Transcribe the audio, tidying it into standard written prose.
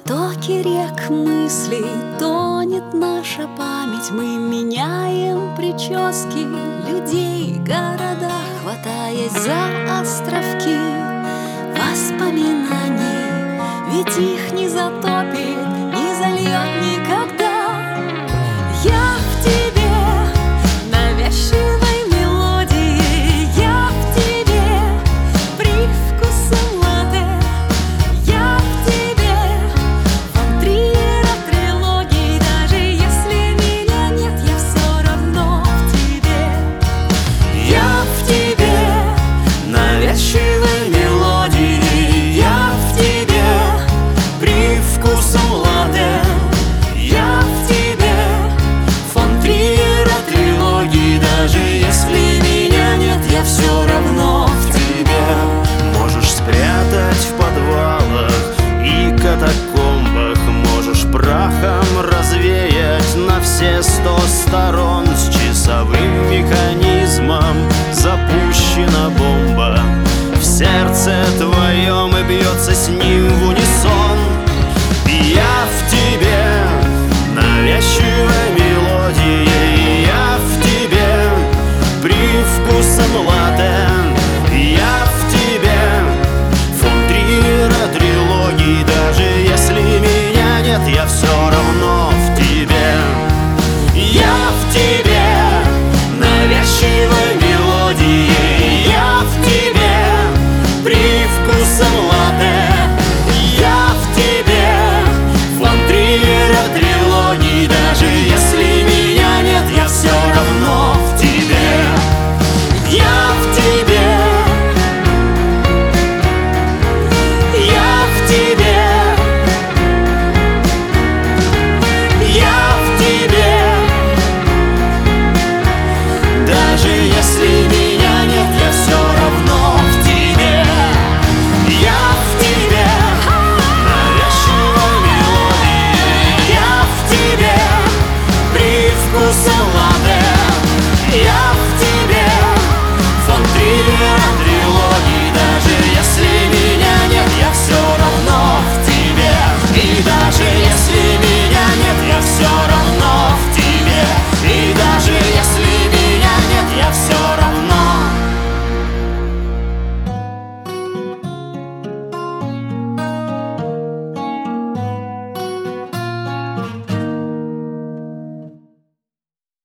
потоке рек мыслей тонет наша память. Мы меняем прически людей, города, хватаясь за островки воспоминаний. Ведь их не затопит, не зальет никогда. Я в тебе навязчивой мелодии, я в тебе привкусом латте, я в тебе фон Триера трилогии. Даже если меня нет, я все равно в тебе. Я в тебе навязчивой мелодии, я в тебе привкусом латте, я в тебе фон Триера трилогии. Даже если меня нет, я все равно в тебе. Можешь спрятать в подвалах и катакомбах, можешь прахом развеять на все 100 сторон. С часовым механизмом запущена бомба в сердце твоем и бьется с ним в унисон.